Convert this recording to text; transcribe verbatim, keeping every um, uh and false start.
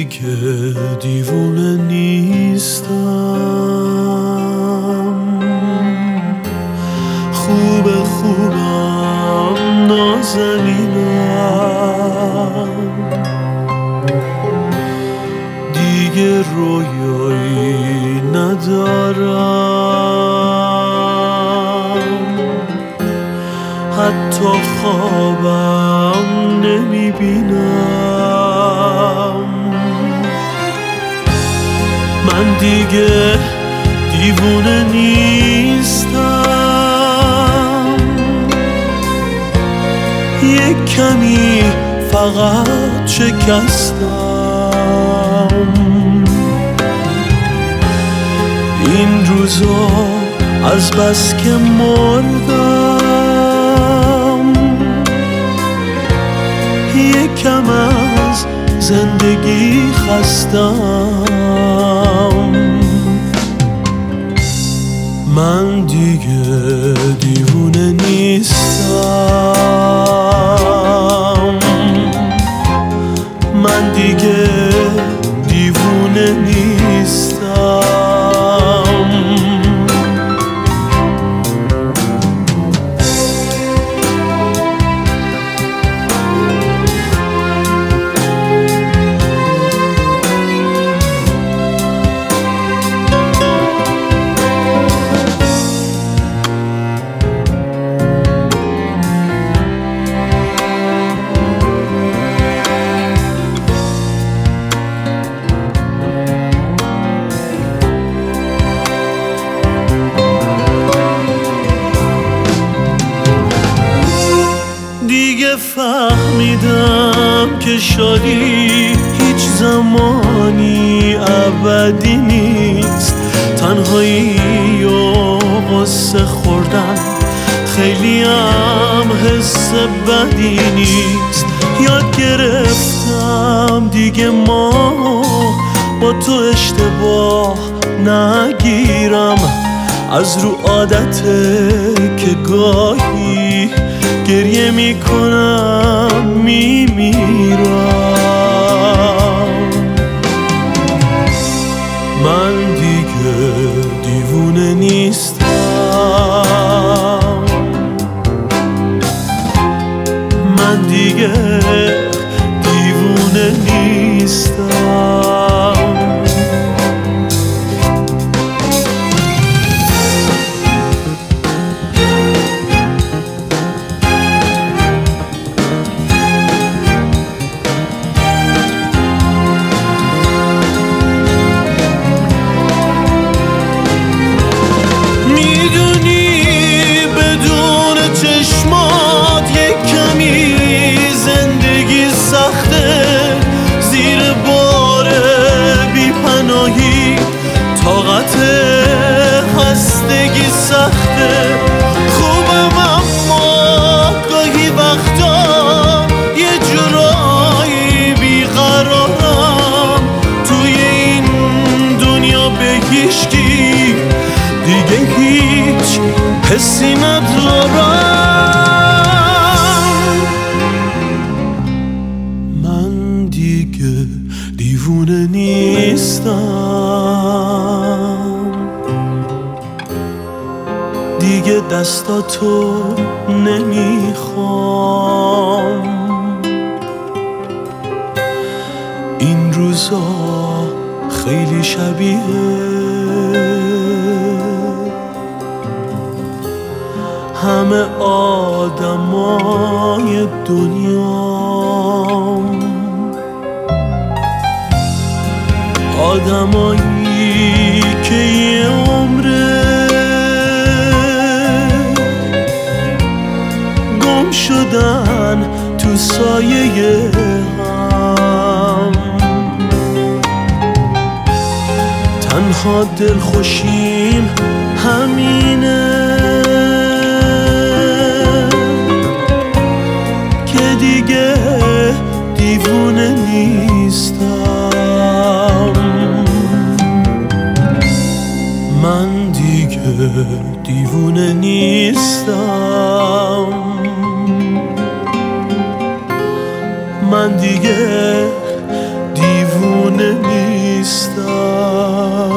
دیگه دیوونه نیستم، خوب خوبم نازنینم، دیگه رویایی ندارم، حتی خوابم نمیبینم. من دیگه دیوونه نیستم، یک کمی فقط شکستم. این روزا از بس که مردم، یکم از زندگی خستم. من دیگه دیوونه نیستم، من دیگه دیوونه نیستم. دیگه فهمیدم که شادی هیچ زمانی ابدی نیست، تنهایی و غصه خوردن خیلی هم حس بدی نیست. یاد گرفتم دیگه ما با تو اشتباه نگیرم، از رو عادته که گاهی گریه میکنم میمیرم. من دیگه دیوونه نیستم، من دیگه دیوونه نیستم. طاقت خستگی سخته، خوبم اما گاهی وقتا یه جورایی بیقرارم. توی این دنیا به هیچکی دیگه هیچ حسی ندارم. من دیگه دیوونه نیستم، دیگه دستاتو نمیخوام. این روزا خیلی شبیه همه آدمای دنیام، آدمایی که یه عمره گم شدن تو سایه هم. تنها دلخوشیم همینه که دیگه دیوونه نیستم. من دیگه دیوونه نیستم، من دیگه دیوونه دیوونه نیستم.